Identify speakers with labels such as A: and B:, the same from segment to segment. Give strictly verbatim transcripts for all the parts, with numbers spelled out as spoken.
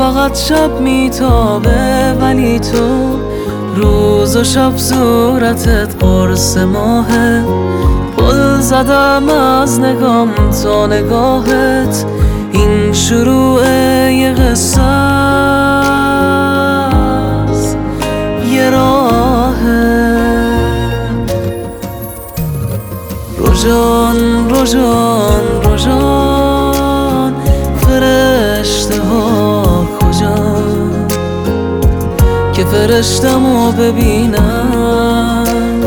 A: فقط شب میتابه ولی تو روز و شب صورتت قرص ماهه. پل زدم از نگام تا نگاهت، این شروع یه قصه است، یه راهه. روژان روژان روژان فرشته ها کجان که فرشتمو ببینم،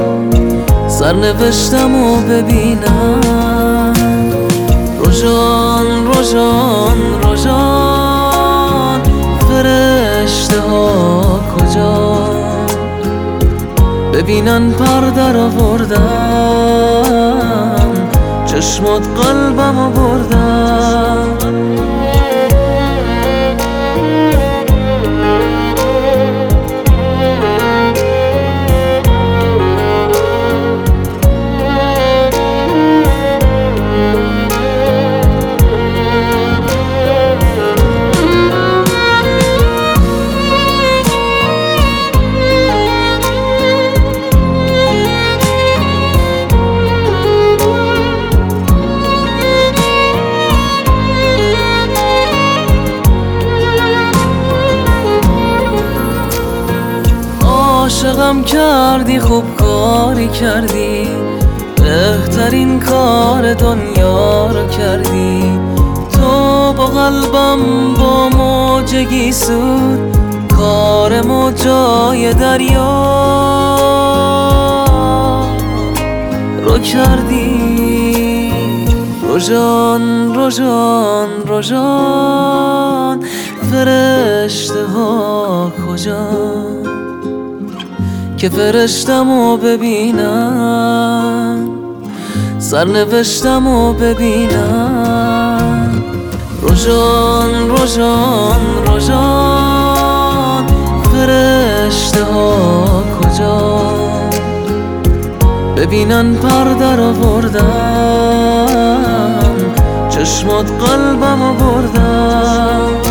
A: سرنوشتمو ببینم. روژان روژان روژان فرشته ها کجان ببینن پر در آوردم، چشمات قلبمو بردن. عاشقم کردی، خوب کاری کردی، بهترین کار دنیا رو کردی. تو با قلبم با موجگی سود، کار موجای دریا رو کردی. روژان روژان روژان فرشته ها کجان که فرشتمو ببینم، سرنوشتمو ببینم. روژان روژان روژان فرشته ها کجان ببینن پر در آوردم، چشمات قلبمو بردم.